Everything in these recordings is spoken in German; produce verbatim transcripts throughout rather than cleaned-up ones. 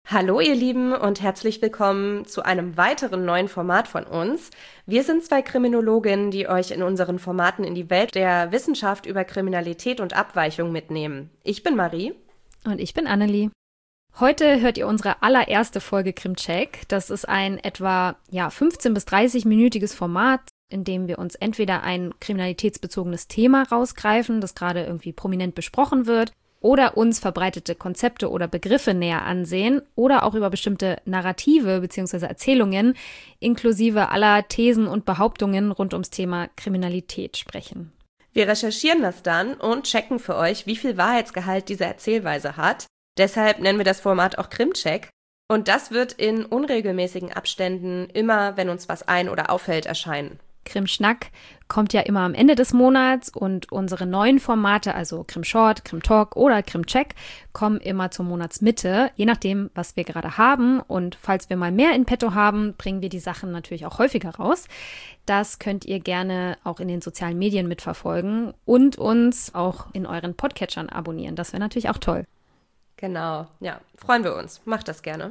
Hallo ihr Lieben und herzlich willkommen zu einem weiteren neuen Format von uns. Wir sind zwei Kriminologinnen, die euch in unseren Formaten in die Welt der Wissenschaft über Kriminalität und Abweichung mitnehmen. Ich bin Marie. Und ich bin Annelie. Heute hört ihr unsere allererste Folge Krimcheck. Das ist ein etwa ja, fünfzehn- bis dreißig-minütiges Format, in dem wir uns entweder ein kriminalitätsbezogenes Thema rausgreifen, das gerade irgendwie prominent besprochen wird, oder uns verbreitete Konzepte oder Begriffe näher ansehen oder auch über bestimmte Narrative bzw. Erzählungen inklusive aller Thesen und Behauptungen rund ums Thema Kriminalität sprechen. Wir recherchieren das dann und checken für euch, wie viel Wahrheitsgehalt diese Erzählweise hat. Deshalb nennen wir das Format auch Krimcheck. Und das wird in unregelmäßigen Abständen immer, wenn uns was ein- oder auffällt, erscheinen. Krimschnack kommt ja immer am Ende des Monats und unsere neuen Formate, also Krimshort, Krimtalk oder Krimcheck, kommen immer zur Monatsmitte, je nachdem, was wir gerade haben. Und falls wir mal mehr in petto haben, bringen wir die Sachen natürlich auch häufiger raus. Das könnt ihr gerne auch in den sozialen Medien mitverfolgen und uns auch in euren Podcatchern abonnieren. Das wäre natürlich auch toll. Genau, ja, freuen wir uns. Macht das gerne.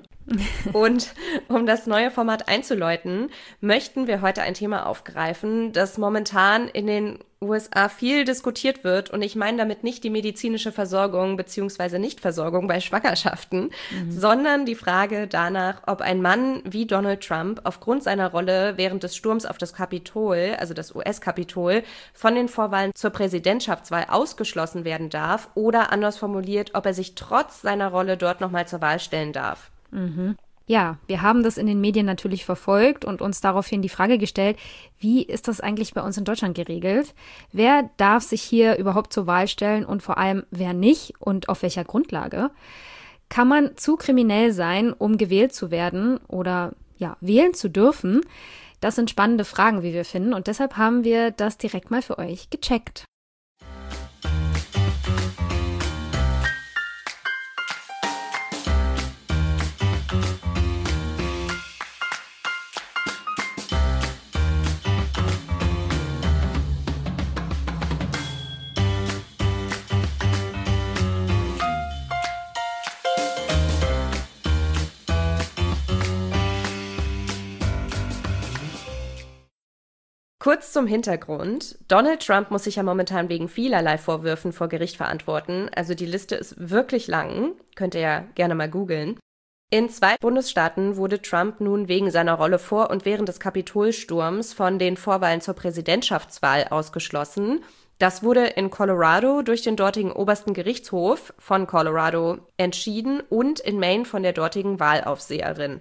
Und um das neue Format einzuläuten, möchten wir heute ein Thema aufgreifen, das momentan in den U S A viel diskutiert wird. Und ich meine damit nicht die medizinische Versorgung bzw. Nichtversorgung bei Schwangerschaften, mhm. sondern die Frage danach, ob ein Mann wie Donald Trump aufgrund seiner Rolle während des Sturms auf das Kapitol, also das U S-Kapitol, von den Vorwahlen zur Präsidentschaftswahl ausgeschlossen werden darf oder anders formuliert, ob er sich trotz seiner Rolle dort nochmal zur Wahl stellen darf. Mhm. Ja, wir haben das in den Medien natürlich verfolgt und uns daraufhin die Frage gestellt, wie ist das eigentlich bei uns in Deutschland geregelt? Wer darf sich hier überhaupt zur Wahl stellen und vor allem wer nicht und auf welcher Grundlage? Kann man zu kriminell sein, um gewählt zu werden oder ja, wählen zu dürfen? Das sind spannende Fragen, wie wir finden, und deshalb haben wir das direkt mal für euch gecheckt. Kurz zum Hintergrund. Donald Trump muss sich ja momentan wegen vielerlei Vorwürfen vor Gericht verantworten. Also die Liste ist wirklich lang. Könnt ihr ja gerne mal googeln. In zwei Bundesstaaten wurde Trump nun wegen seiner Rolle vor und während des Kapitolsturms von den Vorwahlen zur Präsidentschaftswahl ausgeschlossen. Das wurde in Colorado durch den dortigen obersten Gerichtshof von Colorado entschieden und in Maine von der dortigen Wahlaufseherin.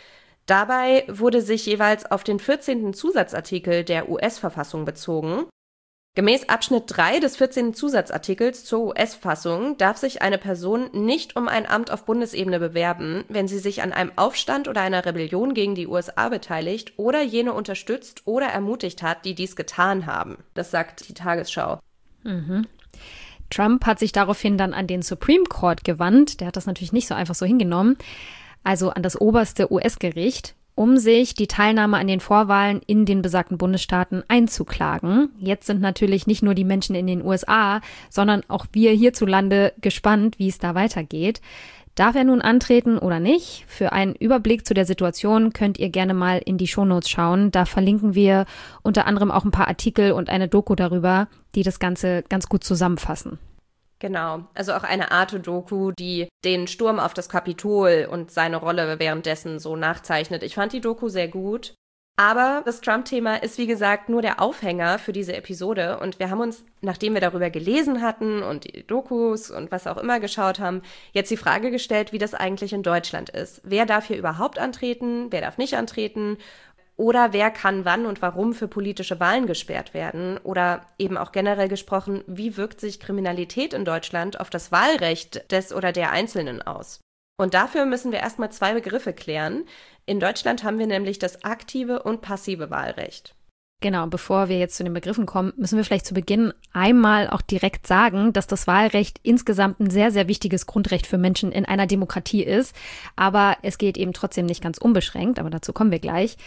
Dabei wurde sich jeweils auf den vierzehnten Zusatzartikel der U S-Verfassung bezogen. Gemäß Abschnitt drei des vierzehnten Zusatzartikels zur U S-Fassung darf sich eine Person nicht um ein Amt auf Bundesebene bewerben, wenn sie sich an einem Aufstand oder einer Rebellion gegen die U S A beteiligt oder jene unterstützt oder ermutigt hat, die dies getan haben. Das sagt die Tagesschau. Mhm. Trump hat sich daraufhin dann an den Supreme Court gewandt. Der hat das natürlich nicht so einfach so hingenommen. Also an das oberste U S-Gericht, um sich die Teilnahme an den Vorwahlen in den besagten Bundesstaaten einzuklagen. Jetzt sind natürlich nicht nur die Menschen in den U S A, sondern auch wir hierzulande gespannt, wie es da weitergeht. Darf er nun antreten oder nicht? Für einen Überblick zu der Situation könnt ihr gerne mal in die Shownotes schauen. Da verlinken wir unter anderem auch ein paar Artikel und eine Doku darüber, die das Ganze ganz gut zusammenfassen. Genau, also auch eine Arte-Doku, die den Sturm auf das Kapitol und seine Rolle währenddessen so nachzeichnet. Ich fand die Doku sehr gut. Aber das Trump-Thema ist, wie gesagt, nur der Aufhänger für diese Episode. Und wir haben uns, nachdem wir darüber gelesen hatten und die Dokus und was auch immer geschaut haben, jetzt die Frage gestellt, wie das eigentlich in Deutschland ist. Wer darf hier überhaupt antreten? Wer darf nicht antreten? Oder wer kann wann und warum für politische Wahlen gesperrt werden? Oder eben auch generell gesprochen, wie wirkt sich Kriminalität in Deutschland auf das Wahlrecht des oder der Einzelnen aus? Und dafür müssen wir erstmal zwei Begriffe klären. In Deutschland haben wir nämlich das aktive und passive Wahlrecht. Genau, bevor wir jetzt zu den Begriffen kommen, müssen wir vielleicht zu Beginn einmal auch direkt sagen, dass das Wahlrecht insgesamt ein sehr, sehr wichtiges Grundrecht für Menschen in einer Demokratie ist. Aber es geht eben trotzdem nicht ganz unbeschränkt, aber dazu kommen wir gleich.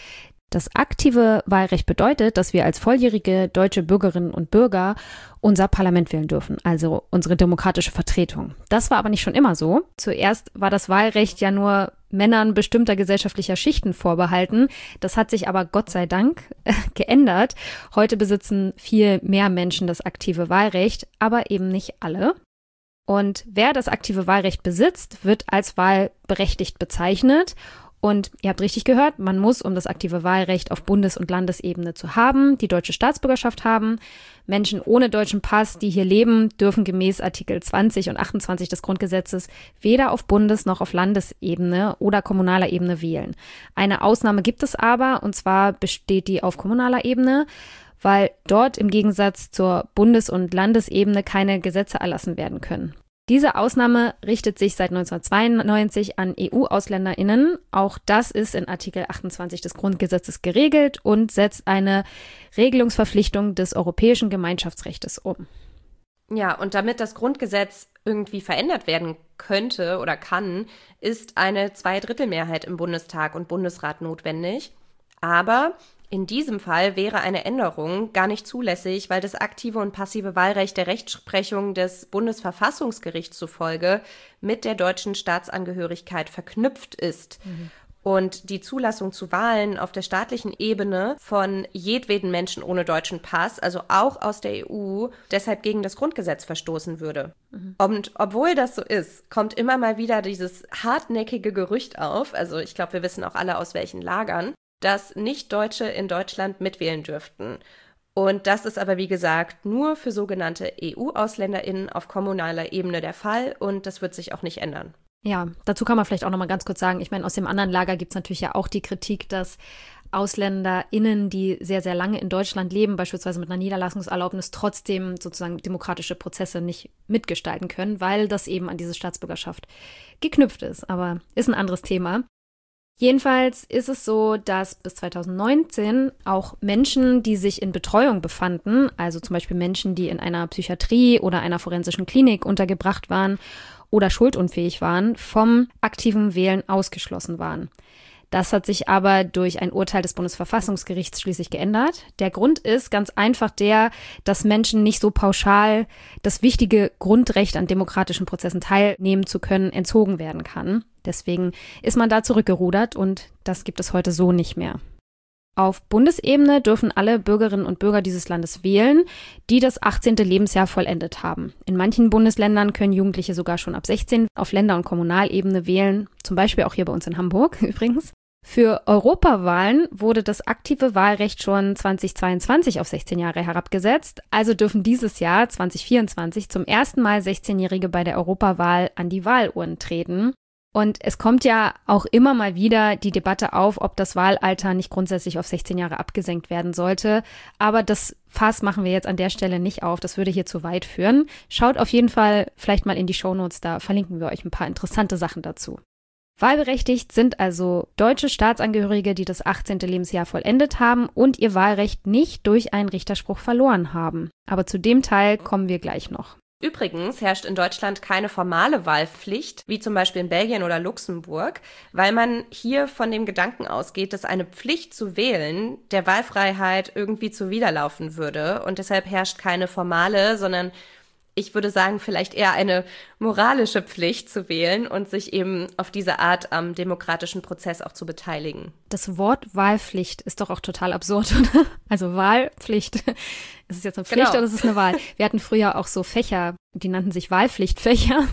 Das aktive Wahlrecht bedeutet, dass wir als volljährige deutsche Bürgerinnen und Bürger unser Parlament wählen dürfen, also unsere demokratische Vertretung. Das war aber nicht schon immer so. Zuerst war das Wahlrecht ja nur Männern bestimmter gesellschaftlicher Schichten vorbehalten. Das hat sich aber Gott sei Dank äh, geändert. Heute besitzen viel mehr Menschen das aktive Wahlrecht, aber eben nicht alle. Und wer das aktive Wahlrecht besitzt, wird als wahlberechtigt bezeichnet. Und ihr habt richtig gehört, man muss, um das aktive Wahlrecht auf Bundes- und Landesebene zu haben, die deutsche Staatsbürgerschaft haben. Menschen ohne deutschen Pass, die hier leben, dürfen gemäß Artikel zwanzig und achtundzwanzig des Grundgesetzes weder auf Bundes- noch auf Landesebene oder kommunaler Ebene wählen. Eine Ausnahme gibt es aber, und zwar besteht die auf kommunaler Ebene, weil dort im Gegensatz zur Bundes- und Landesebene keine Gesetze erlassen werden können. Diese Ausnahme richtet sich seit neunzehnhundertzweiundneunzig an E U-AusländerInnen. Auch das ist in Artikel achtundzwanzig des Grundgesetzes geregelt und setzt eine Regelungsverpflichtung des europäischen Gemeinschaftsrechts um. Ja, und damit das Grundgesetz irgendwie verändert werden könnte oder kann, ist eine Zweidrittelmehrheit im Bundestag und Bundesrat notwendig. Aber in diesem Fall wäre eine Änderung gar nicht zulässig, weil das aktive und passive Wahlrecht der Rechtsprechung des Bundesverfassungsgerichts zufolge mit der deutschen Staatsangehörigkeit verknüpft ist. Mhm. Und die Zulassung zu Wahlen auf der staatlichen Ebene von jedweden Menschen ohne deutschen Pass, also auch aus der E U, deshalb gegen das Grundgesetz verstoßen würde. Mhm. Und obwohl das so ist, kommt immer mal wieder dieses hartnäckige Gerücht auf, also ich glaube, wir wissen auch alle aus welchen Lagern, dass Nicht-Deutsche in Deutschland mitwählen dürften. Und das ist aber, wie gesagt, nur für sogenannte E U-AusländerInnen auf kommunaler Ebene der Fall und das wird sich auch nicht ändern. Ja, dazu kann man vielleicht auch noch mal ganz kurz sagen, ich meine, aus dem anderen Lager gibt es natürlich ja auch die Kritik, dass AusländerInnen, die sehr, sehr lange in Deutschland leben, beispielsweise mit einer Niederlassungserlaubnis, trotzdem sozusagen demokratische Prozesse nicht mitgestalten können, weil das eben an diese Staatsbürgerschaft geknüpft ist. Aber ist ein anderes Thema. Jedenfalls ist es so, dass bis zweitausendneunzehn auch Menschen, die sich in Betreuung befanden, also zum Beispiel Menschen, die in einer Psychiatrie oder einer forensischen Klinik untergebracht waren oder schuldunfähig waren, vom aktiven Wählen ausgeschlossen waren. Das hat sich aber durch ein Urteil des Bundesverfassungsgerichts schließlich geändert. Der Grund ist ganz einfach der, dass Menschen nicht so pauschal das wichtige Grundrecht an demokratischen Prozessen teilnehmen zu können, entzogen werden kann. Deswegen ist man da zurückgerudert und das gibt es heute so nicht mehr. Auf Bundesebene dürfen alle Bürgerinnen und Bürger dieses Landes wählen, die das achtzehnte Lebensjahr vollendet haben. In manchen Bundesländern können Jugendliche sogar schon ab sechzehn auf Länder- und Kommunalebene wählen, zum Beispiel auch hier bei uns in Hamburg übrigens. Für Europawahlen wurde das aktive Wahlrecht schon zweitausendzweiundzwanzig auf sechzehn Jahre herabgesetzt, also dürfen dieses Jahr zweitausendvierundzwanzig zum ersten Mal sechzehnjährige bei der Europawahl an die Wahlurnen treten. Und es kommt ja auch immer mal wieder die Debatte auf, ob das Wahlalter nicht grundsätzlich auf sechzehn Jahre abgesenkt werden sollte. Aber das Fass machen wir jetzt an der Stelle nicht auf. Das würde hier zu weit führen. Schaut auf jeden Fall vielleicht mal in die Shownotes, da verlinken wir euch ein paar interessante Sachen dazu. Wahlberechtigt sind also deutsche Staatsangehörige, die das achtzehnte Lebensjahr vollendet haben und ihr Wahlrecht nicht durch einen Richterspruch verloren haben. Aber zu dem Teil kommen wir gleich noch. Übrigens herrscht in Deutschland keine formale Wahlpflicht, wie zum Beispiel in Belgien oder Luxemburg, weil man hier von dem Gedanken ausgeht, dass eine Pflicht zu wählen der Wahlfreiheit irgendwie zuwiderlaufen würde. Und deshalb herrscht keine formale, sondern ich würde sagen, vielleicht eher eine moralische Pflicht zu wählen und sich eben auf diese Art am demokratischen Prozess auch zu beteiligen. Das Wort Wahlpflicht ist doch auch total absurd, oder? Also Wahlpflicht. Ist es jetzt eine Pflicht genau. Oder ist es eine Wahl? Wir hatten früher auch so Fächer, die nannten sich Wahlpflichtfächer.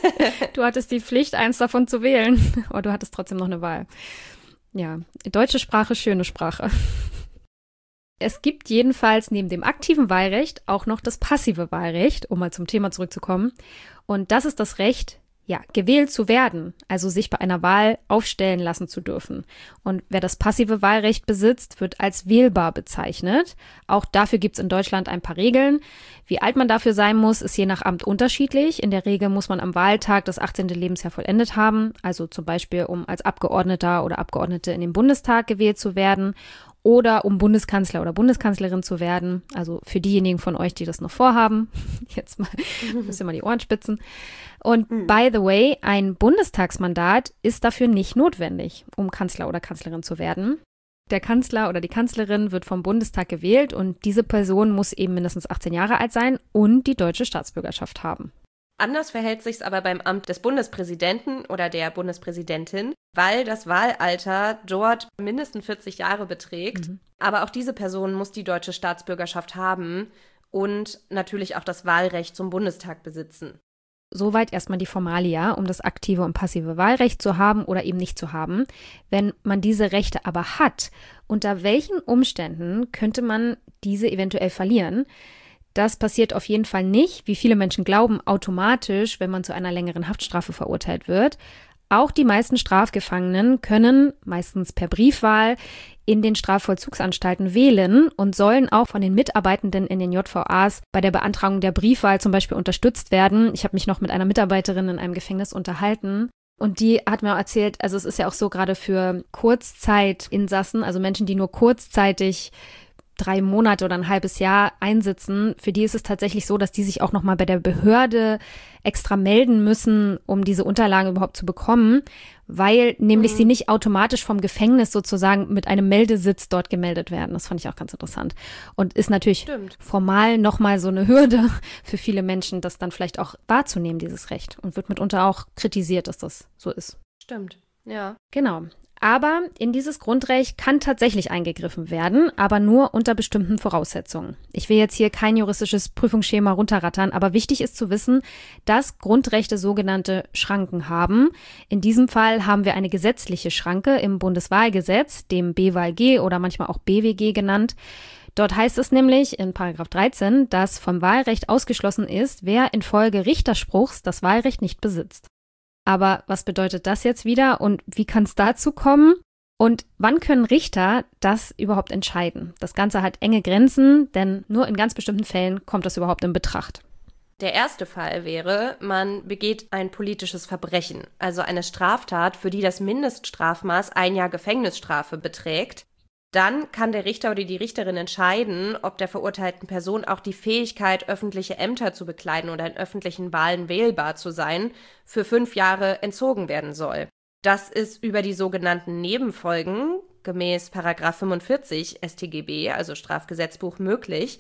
Du hattest die Pflicht, eins davon zu wählen, aber du hattest trotzdem noch eine Wahl. Ja, deutsche Sprache, schöne Sprache. Es gibt jedenfalls neben dem aktiven Wahlrecht auch noch das passive Wahlrecht, um mal zum Thema zurückzukommen. Und das ist das Recht, ja, gewählt zu werden, also sich bei einer Wahl aufstellen lassen zu dürfen. Und wer das passive Wahlrecht besitzt, wird als wählbar bezeichnet. Auch dafür gibt es in Deutschland ein paar Regeln. Wie alt man dafür sein muss, ist je nach Amt unterschiedlich. In der Regel muss man am Wahltag das achtzehnte Lebensjahr vollendet haben, also zum Beispiel, um als Abgeordneter oder Abgeordnete in den Bundestag gewählt zu werden. Oder um Bundeskanzler oder Bundeskanzlerin zu werden. Also für diejenigen von euch, die das noch vorhaben. Jetzt mal, müsst ihr mal die Ohren spitzen. Und mhm. by the way, ein Bundestagsmandat ist dafür nicht notwendig, um Kanzler oder Kanzlerin zu werden. Der Kanzler oder die Kanzlerin wird vom Bundestag gewählt und diese Person muss eben mindestens achtzehn Jahre alt sein und die deutsche Staatsbürgerschaft haben. Anders verhält sich's aber beim Amt des Bundespräsidenten oder der Bundespräsidentin, weil das Wahlalter dort mindestens vierzig Jahre beträgt. Mhm. Aber auch diese Person muss die deutsche Staatsbürgerschaft haben und natürlich auch das Wahlrecht zum Bundestag besitzen. Soweit erstmal die Formalia, um das aktive und passive Wahlrecht zu haben oder eben nicht zu haben. Wenn man diese Rechte aber hat, unter welchen Umständen könnte man diese eventuell verlieren? Das passiert auf jeden Fall nicht, wie viele Menschen glauben, automatisch, wenn man zu einer längeren Haftstrafe verurteilt wird. Auch die meisten Strafgefangenen können, meistens per Briefwahl, in den Strafvollzugsanstalten wählen und sollen auch von den Mitarbeitenden in den J V As bei der Beantragung der Briefwahl zum Beispiel unterstützt werden. Ich habe mich noch mit einer Mitarbeiterin in einem Gefängnis unterhalten und die hat mir auch erzählt, also es ist ja auch so gerade für Kurzzeitinsassen, also Menschen, die nur kurzzeitig drei Monate oder ein halbes Jahr einsitzen, für die ist es tatsächlich so, dass die sich auch nochmal bei der Behörde extra melden müssen, um diese Unterlagen überhaupt zu bekommen, weil nämlich mhm. sie nicht automatisch vom Gefängnis sozusagen mit einem Meldesitz dort gemeldet werden. Das fand ich auch ganz interessant. Und ist natürlich Stimmt. formal nochmal so eine Hürde für viele Menschen, das dann vielleicht auch wahrzunehmen, dieses Recht. Und wird mitunter auch kritisiert, dass das so ist. Stimmt, ja. Genau. Aber in dieses Grundrecht kann tatsächlich eingegriffen werden, aber nur unter bestimmten Voraussetzungen. Ich will jetzt hier kein juristisches Prüfungsschema runterrattern, aber wichtig ist zu wissen, dass Grundrechte sogenannte Schranken haben. In diesem Fall haben wir eine gesetzliche Schranke im Bundeswahlgesetz, dem B W A G oder manchmal auch B W G genannt. Dort heißt es nämlich in Paragraph dreizehn, dass vom Wahlrecht ausgeschlossen ist, wer infolge Richterspruchs das Wahlrecht nicht besitzt. Aber was bedeutet das jetzt wieder und wie kann es dazu kommen? Und wann können Richter das überhaupt entscheiden? Das Ganze hat enge Grenzen, denn nur in ganz bestimmten Fällen kommt das überhaupt in Betracht. Der erste Fall wäre, man begeht ein politisches Verbrechen, also eine Straftat, für die das Mindeststrafmaß ein Jahr Gefängnisstrafe beträgt. Dann kann der Richter oder die Richterin entscheiden, ob der verurteilten Person auch die Fähigkeit, öffentliche Ämter zu bekleiden oder in öffentlichen Wahlen wählbar zu sein, für fünf Jahre entzogen werden soll. Das ist über die sogenannten Nebenfolgen gemäß Paragraph fünfundvierzig S t G B, also Strafgesetzbuch, möglich.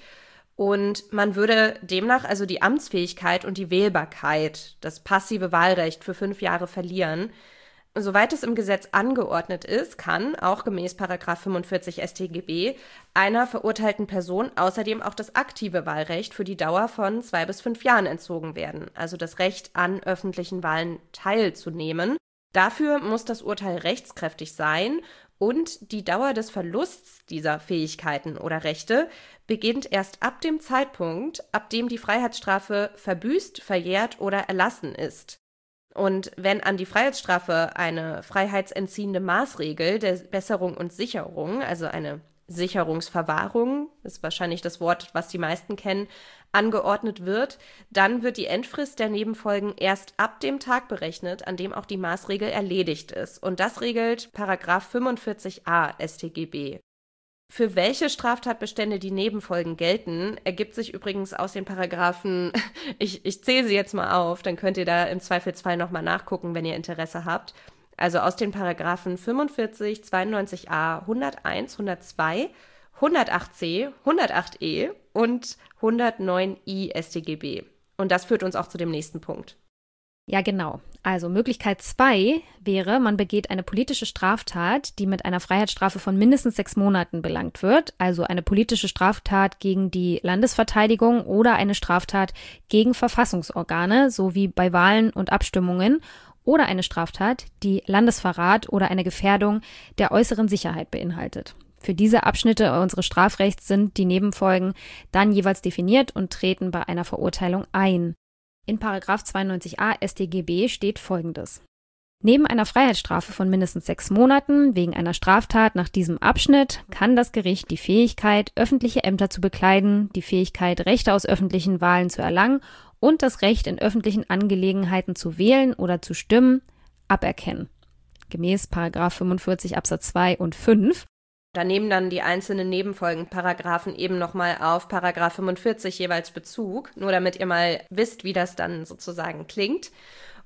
Und man würde demnach also die Amtsfähigkeit und die Wählbarkeit, das passive Wahlrecht für fünf Jahre verlieren. Soweit es im Gesetz angeordnet ist, kann, auch gemäß Paragraph fünfundvierzig S t G B, einer verurteilten Person außerdem auch das aktive Wahlrecht für die Dauer von zwei bis fünf Jahren entzogen werden, also das Recht an öffentlichen Wahlen teilzunehmen. Dafür muss das Urteil rechtskräftig sein und die Dauer des Verlusts dieser Fähigkeiten oder Rechte beginnt erst ab dem Zeitpunkt, ab dem die Freiheitsstrafe verbüßt, verjährt oder erlassen ist. Und wenn an die Freiheitsstrafe eine freiheitsentziehende Maßregel der Besserung und Sicherung, also eine Sicherungsverwahrung, ist wahrscheinlich das Wort, was die meisten kennen, angeordnet wird, dann wird die Endfrist der Nebenfolgen erst ab dem Tag berechnet, an dem auch die Maßregel erledigt ist. Und das regelt Paragraph fünfundvierzig a S t G B. Für welche Straftatbestände die Nebenfolgen gelten, ergibt sich übrigens aus den Paragraphen, ich, ich zähle sie jetzt mal auf, dann könnt ihr da im Zweifelsfall nochmal nachgucken, wenn ihr Interesse habt. Also aus den Paragraphen fünfundvierzig, zweiundneunzig a, hunderteins, hundertzwei, hundertacht c, hundertacht e und hundertneun i S t G B. Und das führt uns auch zu dem nächsten Punkt. Ja, genau. Also Möglichkeit zwei wäre, man begeht eine politische Straftat, die mit einer Freiheitsstrafe von mindestens sechs Monaten belangt wird, also eine politische Straftat gegen die Landesverteidigung oder eine Straftat gegen Verfassungsorgane, sowie bei Wahlen und Abstimmungen, oder eine Straftat, die Landesverrat oder eine Gefährdung der äußeren Sicherheit beinhaltet. Für diese Abschnitte unseres Strafrechts sind die Nebenfolgen dann jeweils definiert und treten bei einer Verurteilung ein. In Paragraph zweiundneunzig a S t G B steht Folgendes. Neben einer Freiheitsstrafe von mindestens sechs Monaten wegen einer Straftat nach diesem Abschnitt kann das Gericht die Fähigkeit, öffentliche Ämter zu bekleiden, die Fähigkeit, Rechte aus öffentlichen Wahlen zu erlangen und das Recht, in öffentlichen Angelegenheiten zu wählen oder zu stimmen, aberkennen. Gemäß Paragraph fünfundvierzig Absatz zwei und fünf. Da nehmen dann die einzelnen Nebenfolgenparagraphen eben nochmal auf Paragraph fünfundvierzig jeweils Bezug, nur damit ihr mal wisst, wie das dann sozusagen klingt.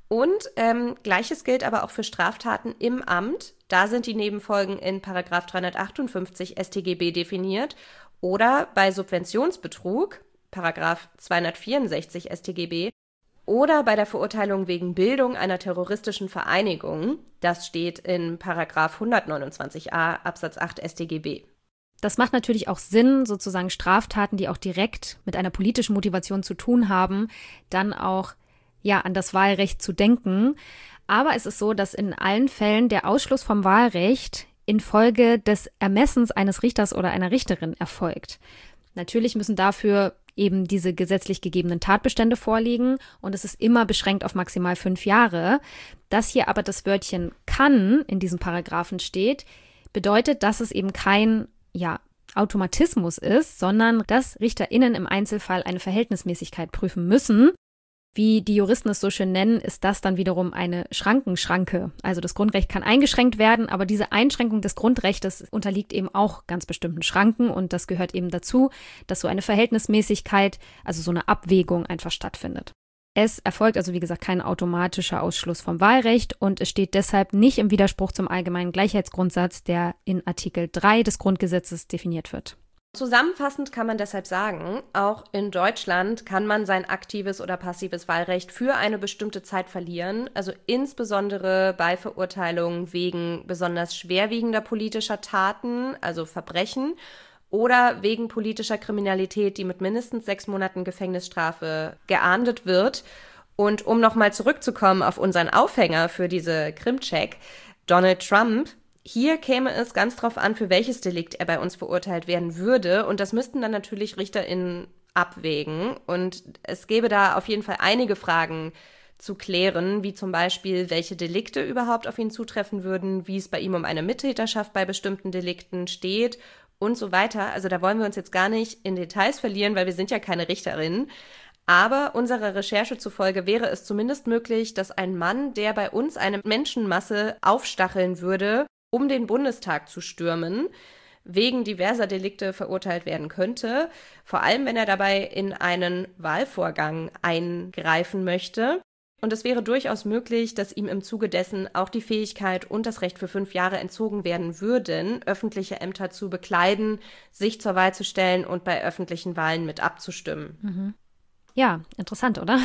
Und ähm, Gleiches gilt aber auch für Straftaten im Amt. Da sind die Nebenfolgen in Paragraph dreihundertachtundfünfzig S t G B definiert. Oder bei Subventionsbetrug, Paragraph zweihundertvierundsechzig S t G B. Oder bei der Verurteilung wegen Bildung einer terroristischen Vereinigung. Das steht in Paragraph hundertneunundzwanzig a Absatz acht S t G B. Das macht natürlich auch Sinn, sozusagen Straftaten, die auch direkt mit einer politischen Motivation zu tun haben, dann auch ja an das Wahlrecht zu denken. Aber es ist so, dass in allen Fällen der Ausschluss vom Wahlrecht infolge des Ermessens eines Richters oder einer Richterin erfolgt. Natürlich müssen dafür eben diese gesetzlich gegebenen Tatbestände vorliegen und es ist immer beschränkt auf maximal fünf Jahre. Dass hier aber das Wörtchen kann in diesem Paragraphen steht, bedeutet, dass es eben kein ja, Automatismus ist, sondern dass RichterInnen im Einzelfall eine Verhältnismäßigkeit prüfen müssen. Wie die Juristen es so schön nennen, ist das dann wiederum eine Schrankenschranke. Also das Grundrecht kann eingeschränkt werden, aber diese Einschränkung des Grundrechtes unterliegt eben auch ganz bestimmten Schranken und das gehört eben dazu, dass so eine Verhältnismäßigkeit, also so eine Abwägung einfach stattfindet. Es erfolgt also, wie gesagt, kein automatischer Ausschluss vom Wahlrecht und es steht deshalb nicht im Widerspruch zum allgemeinen Gleichheitsgrundsatz, der in Artikel drei des Grundgesetzes definiert wird. Zusammenfassend kann man deshalb sagen, auch in Deutschland kann man sein aktives oder passives Wahlrecht für eine bestimmte Zeit verlieren, also insbesondere bei Verurteilungen wegen besonders schwerwiegender politischer Taten, also Verbrechen, oder wegen politischer Kriminalität, die mit mindestens sechs Monaten Gefängnisstrafe geahndet wird. Und um nochmal zurückzukommen auf unseren Aufhänger für diese Krim-Check, Donald Trump. Hier käme es ganz drauf an, für welches Delikt er bei uns verurteilt werden würde. Und das müssten dann natürlich RichterInnen abwägen. Und es gäbe da auf jeden Fall einige Fragen zu klären, wie zum Beispiel, welche Delikte überhaupt auf ihn zutreffen würden, wie es bei ihm um eine Mittäterschaft bei bestimmten Delikten steht und so weiter. Also da wollen wir uns jetzt gar nicht in Details verlieren, weil wir sind ja keine RichterInnen. Aber unserer Recherche zufolge wäre es zumindest möglich, dass ein Mann, der bei uns eine Menschenmasse aufstacheln würde, um den Bundestag zu stürmen, wegen diverser Delikte verurteilt werden könnte, vor allem wenn er dabei in einen Wahlvorgang eingreifen möchte. Und es wäre durchaus möglich, dass ihm im Zuge dessen auch die Fähigkeit und das Recht für fünf Jahre entzogen werden würden, öffentliche Ämter zu bekleiden, sich zur Wahl zu stellen und bei öffentlichen Wahlen mit abzustimmen. Mhm. Ja, interessant, oder?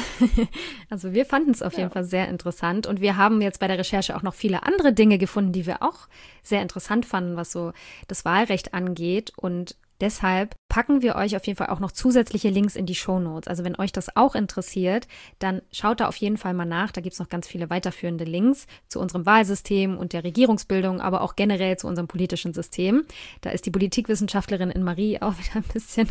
Also wir fanden es auf jeden ja. Fall sehr interessant und wir haben jetzt bei der Recherche auch noch viele andere Dinge gefunden, die wir auch sehr interessant fanden, was so das Wahlrecht angeht und deshalb packen wir euch auf jeden Fall auch noch zusätzliche Links in die Shownotes. Also wenn euch das auch interessiert, dann schaut da auf jeden Fall mal nach. Da gibt es noch ganz viele weiterführende Links zu unserem Wahlsystem und der Regierungsbildung, aber auch generell zu unserem politischen System. Da ist die Politikwissenschaftlerin in Marie auch wieder ein bisschen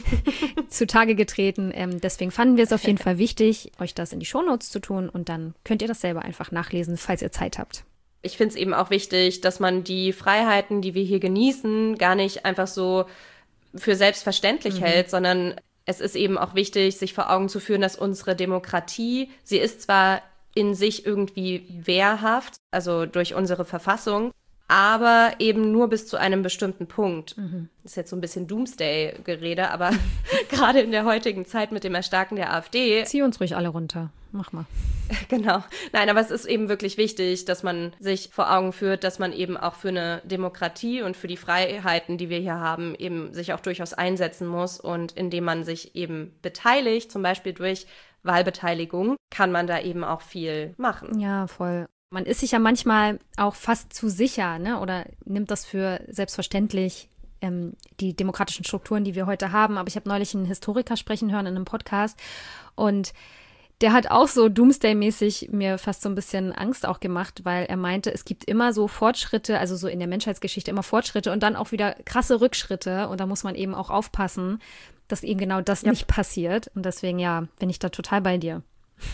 zutage getreten. Ähm, deswegen fanden wir es auf jeden Fall wichtig, euch das in die Shownotes zu tun und dann könnt ihr das selber einfach nachlesen, falls ihr Zeit habt. Ich finde es eben auch wichtig, dass man die Freiheiten, die wir hier genießen, gar nicht einfach so für selbstverständlich mhm. hält, sondern es ist eben auch wichtig, sich vor Augen zu führen, dass unsere Demokratie, sie ist zwar in sich irgendwie wehrhaft, also durch unsere Verfassung, aber eben nur bis zu einem bestimmten Punkt. Mhm. Das ist jetzt so ein bisschen Doomsday-Gerede, aber gerade in der heutigen Zeit mit dem Erstarken der AfD. Zieh uns ruhig alle runter. Mach mal. Genau. Nein, aber es ist eben wirklich wichtig, dass man sich vor Augen führt, dass man eben auch für eine Demokratie und für die Freiheiten, die wir hier haben, eben sich auch durchaus einsetzen muss. Und indem man sich eben beteiligt, zum Beispiel durch Wahlbeteiligung, kann man da eben auch viel machen. Ja, voll. Man ist sich ja manchmal auch fast zu sicher, ne? Oder nimmt das für selbstverständlich, ähm, die demokratischen Strukturen, die wir heute haben. Aber ich habe neulich einen Historiker sprechen hören in einem Podcast und der hat auch so Doomsday-mäßig mir fast so ein bisschen Angst auch gemacht, weil er meinte, es gibt immer so Fortschritte, also so in der Menschheitsgeschichte immer Fortschritte und dann auch wieder krasse Rückschritte. Und da muss man eben auch aufpassen, dass eben genau das ja. nicht passiert. Und deswegen, ja, bin ich da total bei dir.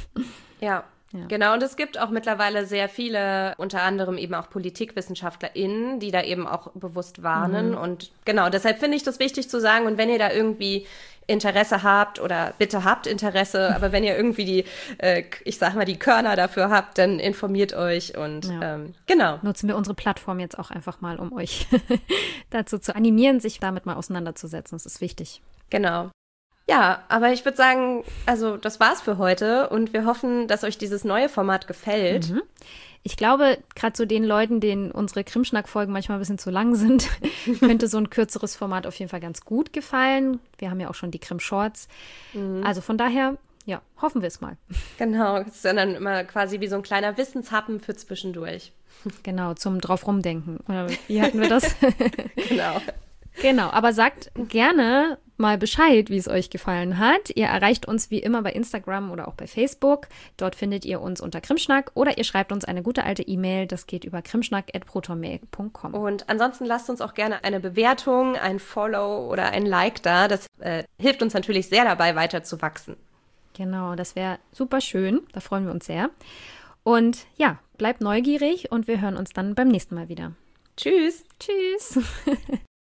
Ja. Ja. Genau, und es gibt auch mittlerweile sehr viele, unter anderem eben auch PolitikwissenschaftlerInnen, die da eben auch bewusst warnen. Mhm. Und genau, deshalb finde ich das wichtig zu sagen. Und wenn ihr da irgendwie Interesse habt oder bitte habt Interesse, aber wenn ihr irgendwie die, äh, ich sag mal, die Körner dafür habt, dann informiert euch und ja. ähm, genau. Nutzen wir unsere Plattform jetzt auch einfach mal, um euch dazu zu animieren, sich damit mal auseinanderzusetzen. Das ist wichtig. Genau. Ja, aber ich würde sagen, also das war's für heute und wir hoffen, dass euch dieses neue Format gefällt. Mhm. Ich glaube, gerade so den Leuten, denen unsere Krimschnack-Folgen manchmal ein bisschen zu lang sind, könnte so ein kürzeres Format auf jeden Fall ganz gut gefallen. Wir haben ja auch schon die Krim-Shorts. Mhm. Also von daher, ja, hoffen wir es mal. Genau, es ist dann immer quasi wie so ein kleiner Wissenshappen für zwischendurch. Genau, zum drauf rumdenken. Oder wie hatten wir das? Genau. Genau, aber sagt gerne mal Bescheid, wie es euch gefallen hat. Ihr erreicht uns wie immer bei Instagram oder auch bei Facebook. Dort findet ihr uns unter Krimschnack oder ihr schreibt uns eine gute alte E-Mail. Das geht über krimschnack at protonmail punkt com. Und ansonsten lasst uns auch gerne eine Bewertung, ein Follow oder ein Like da. Das äh, hilft uns natürlich sehr dabei, weiter zu wachsen. Genau, das wäre super schön. Da freuen wir uns sehr. Und ja, bleibt neugierig und wir hören uns dann beim nächsten Mal wieder. Tschüss. Tschüss.